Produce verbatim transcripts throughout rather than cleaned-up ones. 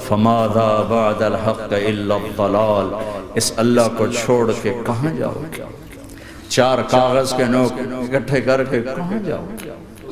فماذا بعد الحق الا الضلال، اس اللہ کو چھوڑ کے کہاں جاؤ گے؟ چار کاغذ کے نوٹ اکٹھے کر کے کہاں جاؤ گے؟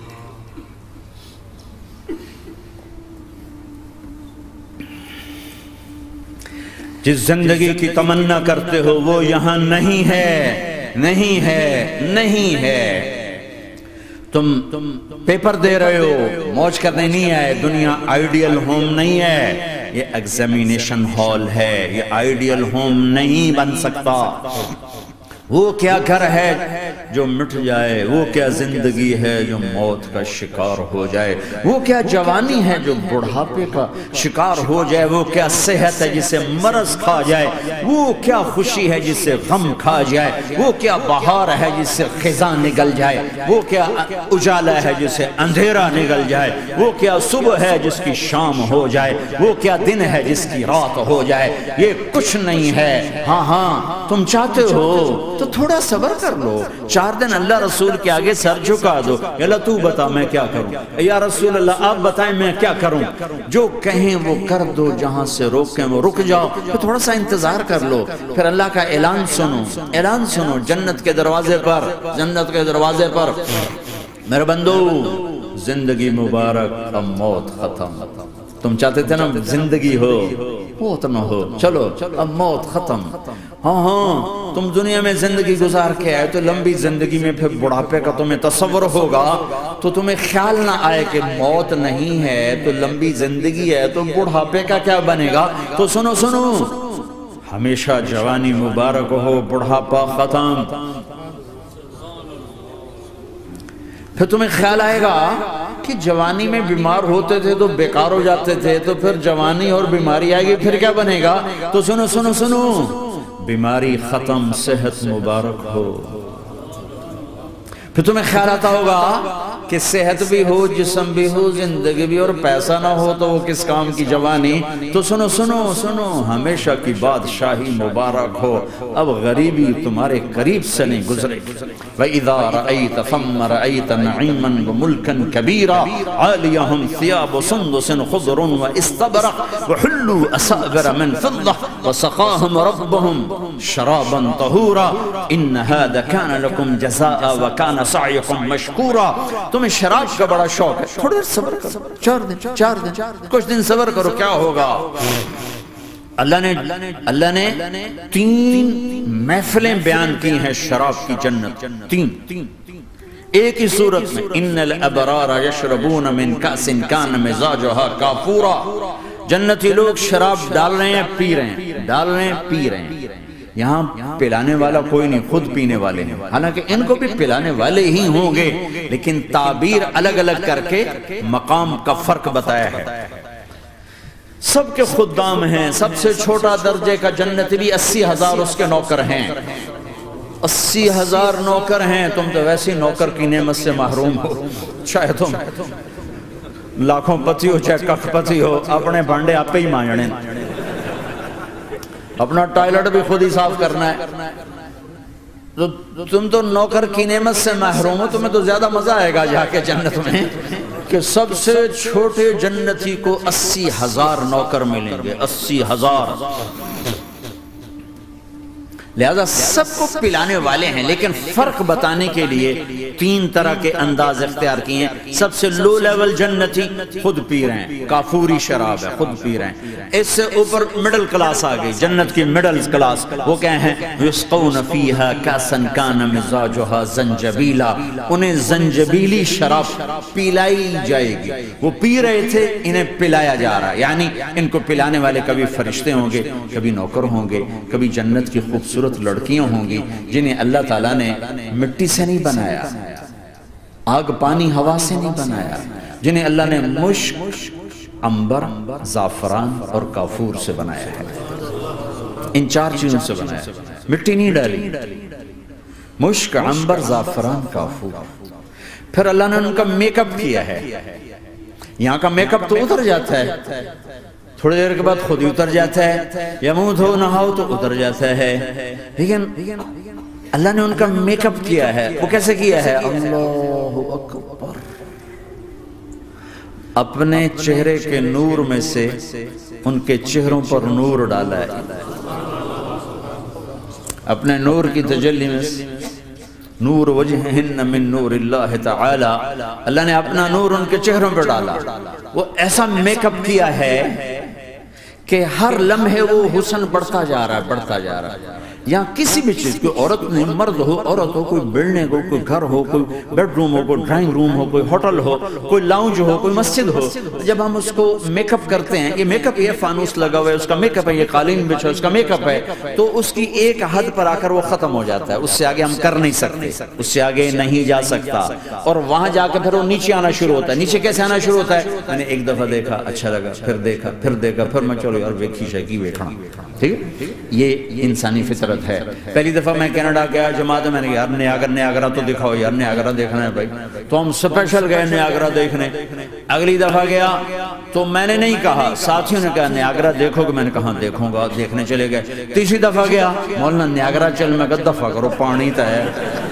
جس زندگی کی تمنا کرتے ہو وہ یہاں نہیں ہے، نہیں ہے، نہیں ہے۔ تم پیپر دے رہے ہو، موج کرنے نہیں آئے، دنیا آئیڈیل ہوم نہیں ہے، یہ ایگزامینیشن ہال ہے، یہ آئیڈیل ہوم نہیں بن سکتا۔ وہ کیا گھر ہے جو مٹ جائے، وہ کیا زندگی ہے جو موت کا شکار ہو جائے، وہ کیا جوانی ہے جو بڑھاپے کا شکار ہو جائے، وہ کیا صحت ہے جسے مرض کھا جائے، وہ کیا خوشی ہے جسے غم کھا جائے، وہ کیا بہار ہے جس سے خزاں نگل جائے، وہ کیا اجالا ہے جسے اندھیرا نگل جائے، وہ کیا صبح ہے جس کی شام ہو جائے، وہ کیا دن ہے جس کی رات ہو جائے، یہ کچھ نہیں ہے۔ ہاں ہاں تم چاہتے ہو تو تھوڑا صبر کر لو، چار دن اللہ رسول کے آگے سر جھکا دو، یا اللہ تو بتا میں کیا کروں، یا رسول اللہ آپ بتائیں میں کیا کروں، جو کہیں وہ کر دو، جہاں سے روکیں وہ رک جاؤ، پھر تھوڑا سا انتظار کر لو، پھر اللہ کا اعلان سنو، اعلان سنو جنت کے دروازے پر، جنت کے دروازے پر، میرے بندو زندگی مبارک اب موت ختم۔ تم چاہتے تھے نا زندگی ہو موت نہ ہو، چلو اب موت ختم۔ ہاں ہاں تم دنیا میں زندگی گزار کے آئے تو لمبی زندگی میں پھر بڑھاپے کا تمہیں تصور ہوگا تو تمہیں خیال نہ آئے کہ موت نہیں ہے تو لمبی زندگی ہے تو بڑھاپے کا کیا بنے گا۔ تو سنو سنو ہمیشہ جوانی مبارک ہو، بڑھاپا ختم۔ پھر تمہیں خیال آئے گا کہ جوانی میں بیمار ہوتے تھے تو بیکار ہو جاتے تھے، تو پھر جوانی اور بیماری آئے گی پھر کیا بنے گا۔ تو سنو سنو سنو بیماری ختم، صحت مبارک ہو۔ پھر تمہیں خیال آتا ہوگا کہ صحت بھی ہو، جسم بھی ہو، زندگی بھی، اور پیسہ نہ ہو تو وہ کس کام کی جوانی۔ تو سنو سنو سنو ہمیشہ کی بادشاہی مبارک ہو، اب غریبی تمہارے قریب سے نہیں گزرے گی۔ وَإِذَا رَأَيْتَ ثَمَّ رَأَيْتَ نَعِيمًا وَمُلْكًا كَبِيرًا عَالِيَهُمْ ثِيَابُ سُنْدُسٍ خُضْرٌ وَإِسْتَبْرَقٍ وَحُلُّوا أَسَاوِرَ مِنْ فِضَّةٍ وَسَقَاهُمْ رَبُّهُمْ شَرَابًا طَهُورًا إِنَّ هَذَا كَانَ لَكُمْ جَزَاءً وَكَانَ سَعْيُكُمْ مَشْكُورًا۔ تمہیں شراب کا بڑا شوق ہے، تھوڑا دیر صبر کرو، چار دن چار دن کچھ دن صبر کرو، کیا ہوگا۔ اللہ نے اللہ نے تین محفلیں بیان کی ہیں شراب کی جنت، تین ایک ہی صورت میں۔ ان الابرار یشربون من کأس کان مزاجها کافورا، جنتی لوگ شراب ڈال رہے ہیں، پی رہے ہیں، ڈال رہے ہیں، پی رہے ہیں۔ یہاں پلانے والا کوئی نہیں، خود پینے والے ہیں، حالانکہ ان کو بھی پلانے والے ہی ہوں گے، لیکن تعبیر الگ الگ کر کے مقام کا فرق بتایا ہے۔ سب کے خدام ہیں، سب سے چھوٹا درجے کا جنت بھی اسی ہزار اس کے نوکر ہیں، اسی ہزار نوکر ہیں۔ تم تو ویسی نوکر کی نعمت سے محروم ہو، چاہے تم لاکھوں پتی ہو چاہے کخ پتی ہو، اپنے بانڈے آپ پہ ہی مانجنے، اپنا ٹائلٹ بھی خود ہی صاف کرنا ہے۔ تو تم تو نوکر کی نعمت سے محروم ہو، تمہیں تو زیادہ مزہ آئے گا جا کے جنت میں کہ سب سے چھوٹے جنتی کو اسی ہزار نوکر ملیں گے، اسی ہزار۔ لہذا سب کو پلانے والے ہیں، لیکن فرق بتانے کے لیے تین طرح کے انداز اختیار کیے ہیں۔ سب سے لو لیول جنتی خود پی رہے ہیں، کافوری شراب ہے، خود پی رہے ہیں۔ اس سے اوپر مڈل کلاس آ گئی، جنت کی مڈل کلاس، وہ کہیں ہیں یسقون فیہا کاسا کان مزاجها زنجبیلا، انہیں زنجبیلی شراب پلائی جائے گی۔ وہ پی رہے تھے، انہیں پلایا جا رہا ہے، یعنی ان کو پلانے والے کبھی فرشتے ہوں گے، کبھی نوکر ہوں گے، کبھی جنت کی خوبصورت لڑکیاں ہوں گی جنہیں اللہ تعالیٰ نے مٹی سے نہیں بنایا، آگ پانی ہوا سے نہیں بنایا، جنہیں اللہ نے مشک، عنبر، زعفران اور کافور سے بنایا ہے۔ ان چار چیزوں سے بنایا، مٹی نہیں ڈالی، مشک، عنبر، زعفران، کافور۔ پھر اللہ نے ان کا میک اپ کیا ہے، یہاں کا میک اپ تو اتر جاتا ہے، تھوڑی دیر کے بعد خود ہی اتر جاتا ہے، یا منہ دھو نہاؤ تو اتر جاتا ہے، لیکن اللہ نے ان کا میک اپ کیا ہے۔ وہ کیسے کیا ہے؟ اللہ اکبر، اپنے چہرے کے نور میں سے ان کے چہروں پر نور ڈالا ہے، اپنے نور کی تجلی میں نور وجہہن من نور اللہ تعالی، اللہ نے اپنا نور ان کے چہروں پر ڈالا، وہ ایسا میک اپ کیا ہے کہ ہر لمحے وہ حسن بڑھتا جا رہا ہے بڑھتا جا رہا ہے۔ یہاں کسی بھی چیز، کوئی عورت نہیں، مرد ہو عورت ہو، کوئی بلڈنگ ہو، کوئی گھر ہو، کوئی بیڈ روم ہو، کوئی ڈرائنگ روم ہو، کوئی ہوٹل ہو، کوئی لاؤنج ہو، کوئی مسجد ہو، جب ہم اس کو میک اپ کرتے ہیں، یہ میک اپ، یہ فانوس لگا ہوا ہے اس کا میک اپ ہے، یہ قالین بچھا اس کا میک اپ ہے، تو اس کی ایک حد پر آ کر وہ ختم ہو جاتا ہے، اس سے آگے ہم کر نہیں سکتے، اس سے آگے نہیں جا سکتا، اور وہاں جا کے پھر وہ نیچے آنا شروع ہوتا ہے۔ نیچے کیسے آنا شروع ہوتا ہے؟ میں نے ایک دفعہ دیکھا، اچھا لگا، پھر دیکھا، پھر دیکھا، پھر میں چلو یار ویکھی شیکی ویکھنا، ٹھیک ہے؟ یہ انسانی فطرت ہے۔ پہلی دفعہ میں کینیڈا گیا جماعت میں نے یار نیاگرا نیاگرا تو دکھاؤ یار، نیاگرا دیکھنا ہے بھائی، تو ہم سپیشل گئے نیاگرا دیکھنے۔ اگلی دفعہ گیا تو میں نے نہیں کہا، ساتھیوں نے کہا نیاگرا دیکھو گے، میں نے کہا دیکھوں گا، دیکھنے چلے گئے۔ تیسری دفعہ گیا، مولانا نیاگرا چل، میں کہا دفعہ کرو پانی تا ہے،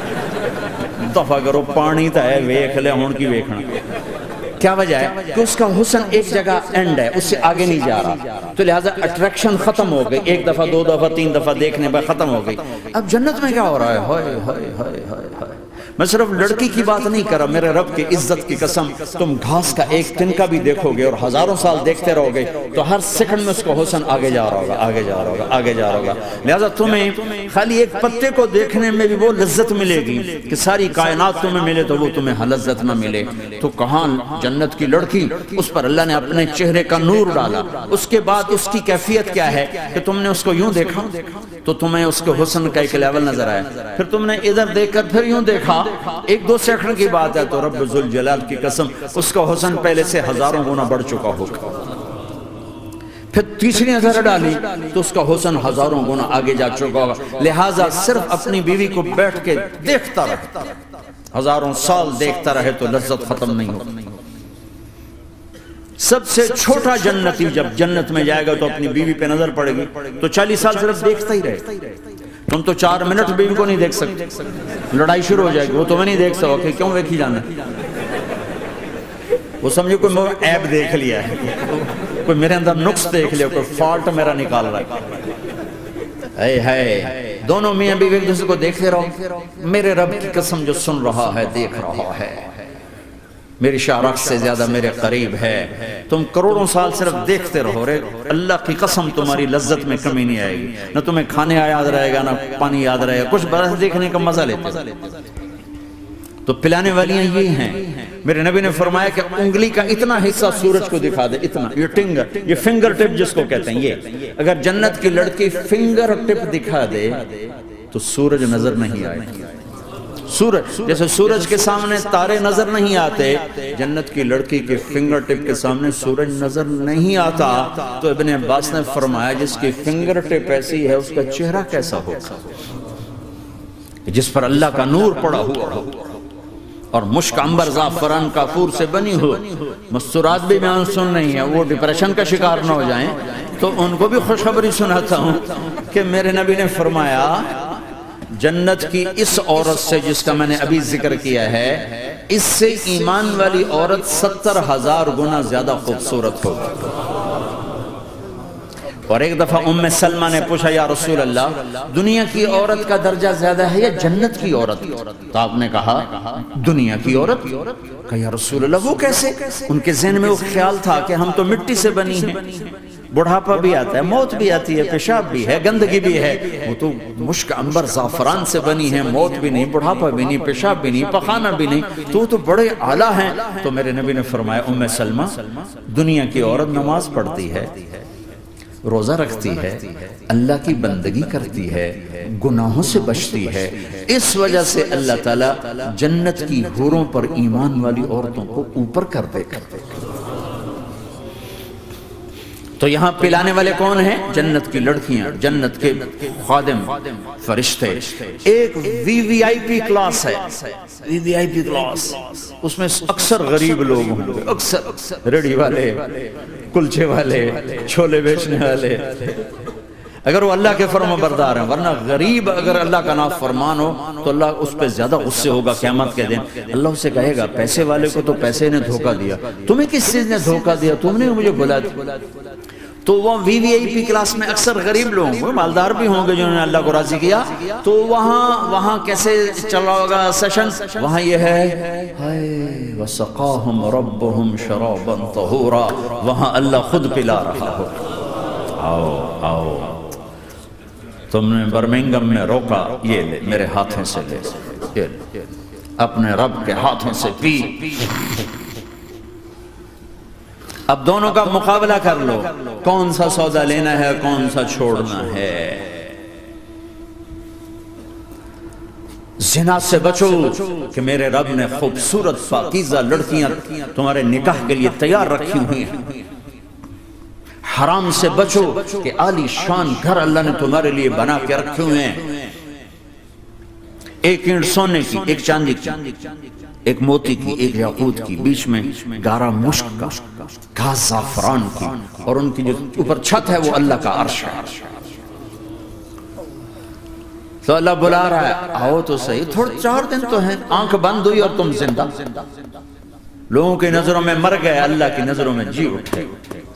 دفعہ کرو پانی تا ہے، ویکھ لے ہون کی ویکھنا۔ کیا وجہ ہے؟ کہ اس کا حسن ایک جگہ اینڈ ہے، اس سے آگے نہیں جا رہا، تو لہٰذا اٹریکشن ختم ہو گئی، ایک دفعہ دو دفعہ تین دفعہ دیکھنے پر ختم ہو گئی۔ اب جنت میں کیا ہو رہا ہے؟ ہائے ہائے ہائے ہائے ہائے، میں صرف لڑکی کی بات نہیں کر رہا، میرے رب کی عزت کی قسم، تم گھاس کا ایک تنکا بھی دیکھو گے اور ہزاروں سال دیکھتے رہو گے تو ہر سیکنڈ میں اس کو حسن آگے جا رہا ہوگا، آگے جا رہا ہوگا، آگے جا رہا ہوگا۔ لہٰذا تمہیں خالی ایک پتے کو دیکھنے میں بھی وہ لذت ملے گی کہ ساری کائنات تمہیں ملے تو وہ تمہیں لذت نہ ملے، تو کہاں جنت کی لڑکی، اس پر اللہ نے اپنے چہرے کا نور ڈالا۔ اس کے بعد اس کی کیفیت کیا ہے کہ تم نے اس کو یوں دیکھا تو تمہیں اس کے حسن کا ایک لیول نظر آیا، پھر تم نے ادھر دیکھ کر پھر یوں دیکھا، ایک دو سیکنڈ کی بات ہے، تو رب ذوالجلال کی قسم اس کا حسن پہلے سے ہزاروں گنا بڑھ چکا ہوگا۔ پھر تیسری نظر ڈالی تو اس کا حسن ہزاروں گنا آگے جا چکا ہوگا۔ لہٰذا صرف اپنی بیوی کو بیٹھ کے دیکھتا رہے، ہزاروں سال دیکھتا رہے تو لذت ختم نہیں ہوگی۔ سب سے چھوٹا جنتی جب جنت میں جائے گا تو اپنی بیوی پہ نظر پڑے گی تو چالیس سال صرف دیکھتا ہی رہے، تم تو چار منٹ بیوی کو نہیں دیکھ سکتے، لڑائی شروع ہو جائے گی، وہ تمہیں نہیں دیکھ سکو کہ کیوں ویکھی جانا، وہ سمجھو کوئی میں عیب دیکھ لیا ہے، کوئی میرے اندر نقص دیکھ لیا، کوئی فالٹ میرا نکال رہا ہے۔ اے ہے دونوں میاں بیوی ایک دوسرے کو دیکھتے رہو، میرے رب کی قسم جو سن رہا ہے، دیکھ رہا ہے، میری شارخ سے زیادہ میرے قریب ہے، تم کروڑوں سال صرف دیکھتے رہو رے، اللہ کی قسم تمہاری لذت میں کمی نہیں آئے گی، نہ تمہیں کھانے یاد رہے گا، نہ پانی یاد رہے گا، کچھ برس دیکھنے کا مزہ لیتے۔ تو پلانے والیاں یہ ہیں، میرے نبی نے فرمایا کہ انگلی کا اتنا حصہ سورج کو دکھا دے، اتنا، یہ ٹنگر، یہ فنگر ٹپ جس کو کہتے ہیں، یہ اگر جنت کی لڑکی فنگر ٹپ دکھا دے تو سورج نظر نہیں آئے گی۔ سورج جیسے سورج کے سامنے تارے نظر نہیں آتے، جنت کی لڑکی کے فنگر ٹپ کے سامنے سورج نظر نہیں آتا، تو ابن عباس نے فرمایا جس کی فنگر ٹپ ایسی ہے اس کا چہرہ کیسا ہوگا، جس پر اللہ کا نور پڑا ہوا ہو اور مشک عنبر زعفران کافور سے بنی ہو۔ مستورات بھی بیان سن نہیں ہے، وہ ڈپریشن کا شکار نہ ہو جائیں، تو ان کو بھی خوشخبری سناتا ہوں کہ میرے نبی نے فرمایا جنت کی اس عورت سے جس کا میں نے ابھی ذکر کیا ہے، اس سے ایمان والی عورت ستر ہزار گنا زیادہ خوبصورت ہوگی۔ اور ایک دفعہ ام سلمہ نے پوچھا یا رسول اللہ دنیا کی عورت کا درجہ زیادہ ہے یا جنت کی عورت؟ تو آپ نے کہا دنیا کی عورت۔ کہا یا رسول اللہ وہ کیسے؟ ان کے ذہن میں وہ خیال تھا کہ ہم تو مٹی سے بنی ہیں، بڑھاپا بھی آتا ہے، موت بھی آتی ہے، پیشاب بھی ہے، گندگی بھی ہے، وہ تو مشک عنبر زعفران سے بنی ہے، موت بھی نہیں، بڑھاپا بھی نہیں، پیشاب بھی نہیں، پخانہ بھی نہیں، تو وہ تو بڑے اعلیٰ ہیں۔ تو میرے نبی نے فرمایا ام سلمہ دنیا کی عورت نماز پڑھتی ہے، روزہ رکھتی ہے، اللہ کی بندگی کرتی ہے، گناہوں سے بچتی ہے، اس وجہ سے اللہ تعالیٰ جنت کی حوروں پر ایمان والی عورتوں کو اوپر کر دے گا۔ تو یہاں پلانے والے کون ہیں؟ جنت کی لڑکیاں، جنت کے خادم فرشتے۔ ایک وی وی آئی پی کلاس ہے، وی وی آئی پی کلاس، اس میں اکثر غریب لوگ ہوں گے، اکثر ریڑھی والے، کلچے والے، چھولے بیچنے والے، اگر وہ اللہ کے فرما بردار ہیں، ورنہ غریب اگر اللہ کا نافرمان ہو تو اللہ اس پہ زیادہ غصے ہوگا قیامت کے دن۔ اللہ اسے کہے گا پیسے والے کو تو پیسے نے دھوکہ دیا، تمہیں کس چیز نے دھوکہ دیا؟ تم نے مجھے بلا دیا، تو وہ وی وی آئی پی کلاس میں اکثر غریب لوگ وہ مالدار بھی ہوں گے جنہوں نے اللہ کو راضی کیا، تو وہاں وہاں کیسے چل رہا ہوگا سیشن؟ وہاں یہ ہے ہائے وَسَقَاهُمْ رَبُّهُمْ شَرَابًا طَهُورًا، وہاں اللہ خود پلا رہا ہو۔ آؤ آؤ تم نے برمنگم میں روکا، یہ لے میرے ہاتھوں سے لے، یہ لے اپنے رب کے ہاتھوں سے پی۔ اب دونوں کا مقابلہ کر لو، کون سا سودا لینا ہے کون سا چھوڑنا ہے۔ زنا سے بچو کہ میرے رب نے خوبصورت پاکیزہ لڑکیاں تمہارے نکاح کے لیے تیار رکھی ہوئی ہیں۔ حرام سے بچو کہ عالی شان گھر اللہ نے تمہارے لیے بنا کے رکھے ہوئے ہیں، ایک اینٹ سونے کی، ایک چاندی کی، ایک موتی کی، ایک یاقوت کی، بیچ میں گارا مشک کا، گھاس زعفران کی، اور ان کی جو اوپر چھت ہے وہ اللہ کا عرش ہے۔ تو اللہ بلا رہا ہے آؤ تو صحیح، تھوڑے چار دن تو ہیں، آنکھ بند ہوئی اور تم زندہ، لوگوں کی نظروں میں مر گئے، اللہ کی نظروں میں جی اٹھے۔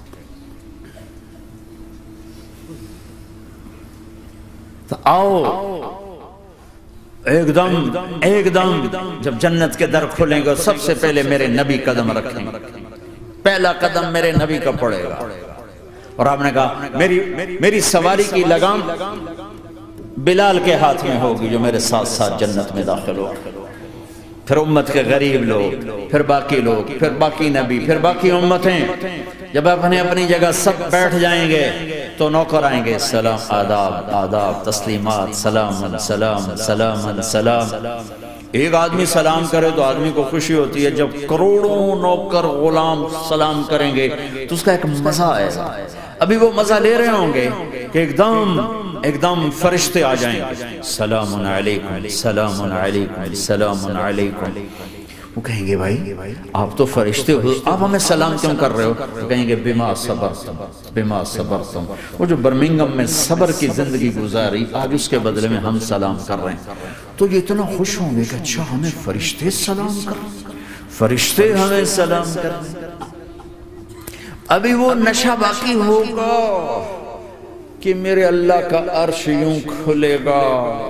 تو آؤ ایک دم ایک دم جب جنت کے در کھلیں گے سب سے پہلے میرے نبی قدم رکھیں گے، پہلا قدم میرے نبی کا پڑے گا۔ اور آپ نے کہا میری میری سواری کی لگام بلال کے ہاتھ میں ہوگی جو میرے ساتھ ساتھ جنت میں داخل ہو، پھر امت کے غریب لوگ، پھر باقی لوگ، پھر باقی نبی، پھر باقی امتیں۔ جب اپنے اپنی جگہ سب بیٹھ جائیں گے تو نوکر آئیں گے، سلام آداب آداب تسلیمات، سلام سلام سلام سلام۔ ایک آدمی سلام کرے تو آدمی کو خوشی ہوتی ہے، جب کروڑوں نوکر غلام سلام کریں گے تو اس کا ایک مزہ آئے گا۔ ابھی وہ مزہ لے رہے ہوں گے کہ ایک دم ایک دم فرشتے آ جائیں گے، سلام علیکم سلام علیکم سلام علیکم۔ وہ کہیں گے بھائی آپ تو فرشتے ہو، آپ ہمیں سلام کیوں کر رہے ہو؟ وہ کہیں گے بما صبرتم بما صبرتم۔ وہ جو برمنگم میں صبر کی زندگی گزاری آج اس کے بدلے میں ہم سلام کر رہے ہیں، تو یہ اتنا خوش ہوں گے کہ اچھا ہمیں فرشتے سلام کر رہے ہیں، فرشتے ہمیں سلام کر رہے ہیں۔ ابھی وہ نشہ باقی ہوگا کہ میرے اللہ کا عرش یوں کھلے گا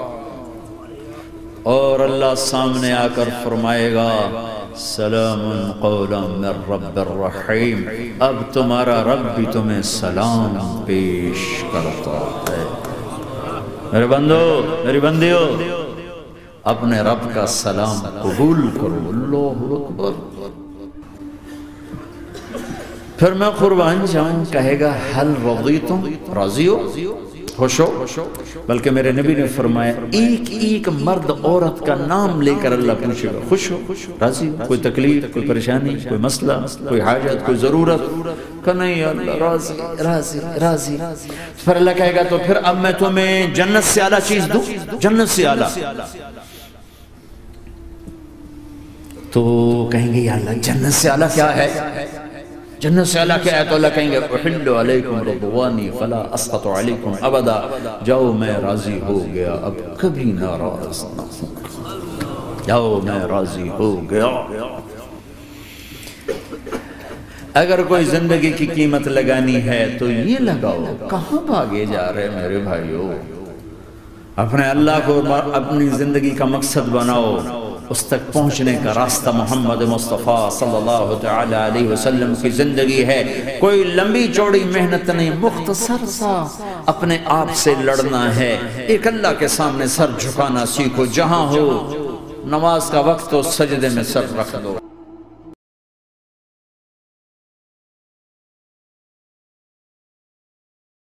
اور اللہ سامنے آ کر فرمائے گا سلام قولا من رب الرحیم، اب تمہارا رب بھی تمہیں سلام پیش کرتا ہے۔ میرے بندو میری بندیو اپنے رب کا سلام قبول کرو، اللہ اکبر۔ پھر میں قربان جاؤں کہے گا حل رضیتم، راضی ہو، خوش ہو؟ بلکہ میرے نبی نے فرمایا ایک ایک مرد عورت کا نام لے کر اللہ پوچھے گا، خوش ہو، راضی ہو، کوئی تکلیف، کوئی پریشانی، کوئی مسئلہ، کوئی حاجت، کوئی ضرورت؟ کہ نہیں اللہ راضی راضی راضی۔ پھر اللہ کہے گا تو پھر اب میں تمہیں جنت سے اعلیٰ چیز دوں، جنت سے اعلیٰ۔ تو کہیں گے یا اللہ جنت سے اعلیٰ کیا ہے؟ جنت سے اللہ کیا ہے؟ تو اللہ کہیں گے احل علیکم رضوانی فلا اسخط علیکم ابدا، جاؤ میں راضی ہو گیا اب کبھی ناراض نہ ہوں، جاؤ میں راضی ہو گیا۔ اگر کوئی زندگی کی قیمت لگانی ہے تو یہ لگاؤ، کہاں بھاگے جا رہے میرے بھائیو؟ اپنے اللہ کو اپنی زندگی کا مقصد بناؤ، اس تک پہنچنے کا راستہ محمد مصطفیٰ صلی اللہ تعالی علیہ وسلم کی زندگی ہے۔ کوئی لمبی چوڑی محنت نہیں، مختصر سا اپنے آپ سے لڑنا ہے، ایک اللہ کے سامنے سر جھکانا سیکھو، جہاں ہو نماز کا وقت تو سجدے میں سر رکھ دو۔